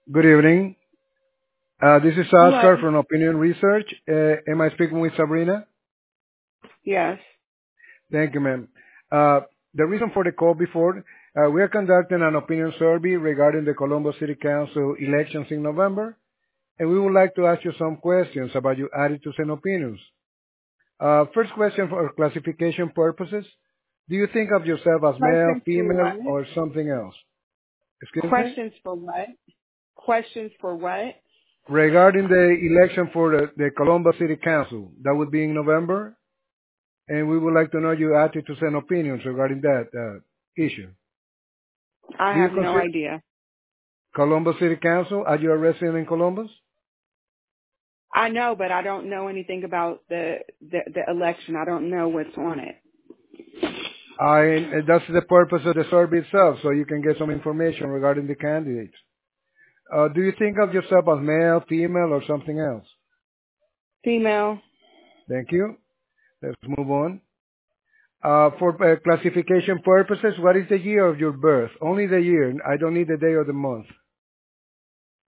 Good evening. This is Hello. Oscar from Opinion Research. Am I speaking with Sabrina? Yes. Thank you, ma'am. Uh, the reason for the call before, we are conducting an opinion survey regarding the Columbus City Council elections in November, and we would like to ask you some questions about your attitudes and opinions. First question for classification purposes. Do you think of yourself as male, Questions for female, what? or something else? Excuse me? Questions for what? Questions for what? Regarding the election for the Columbus City Council, that would be in November, and we would like to know your attitudes and opinions regarding that issue. I Do you have no consider idea. Columbus City Council? Are you a resident in Columbus? I know, but I don't know anything about the election. I don't know what's on it. That's the purpose of the survey itself, so you can get some information regarding the candidates. Do you think of yourself as male, female, or something else? Female. Thank you. Let's move on. For classification purposes, what is the year of your birth? Only the year. I don't need the day or the month.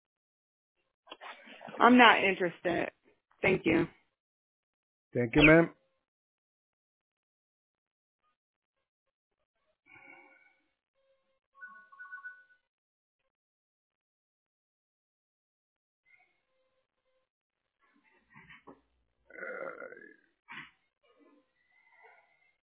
I'm not interested. Thank you. Thank you, ma'am.